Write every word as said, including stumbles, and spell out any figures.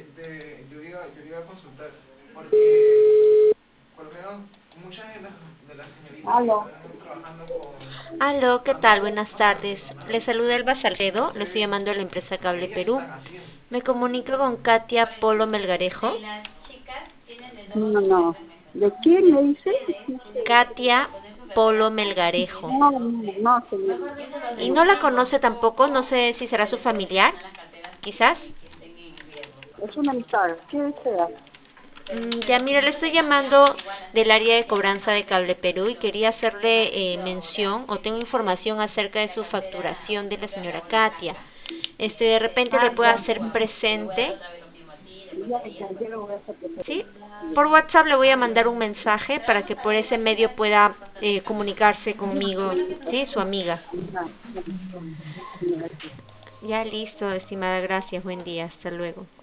de, de yo, iba, yo iba a consultar, porque por lo menos muchas de las, de las señoritas Aló. que están trabajando con... Aló, ¿qué tal? Buenas tardes. Le saluda Elba No Salcedo, le estoy sé, llamando de la empresa Cable ellas Perú. están haciendo. Me comunico con Katia Polo Melgarejo. No, no. ¿De quién me dice? Katia Polo Melgarejo. No, no, no, señor. ¿Y No. no la conoce tampoco? No sé si será su familiar, quizás. Es una amistad. ¿Qué desea? Mm, Ya, mire, le estoy llamando del área de cobranza de Cable Perú y quería hacerle eh, mención o tengo información acerca de su facturación de la señora Katia. Este, de repente le Ah, pueda ya, hacer ya. presente, Ya, ya, yo lo voy a hacer ¿sí? presente. Por WhatsApp le voy a mandar un mensaje para que por ese medio pueda eh, comunicarse conmigo, ¿sí? Su amiga. Ya, ya. Ya listo, estimada, gracias, buen día, hasta luego.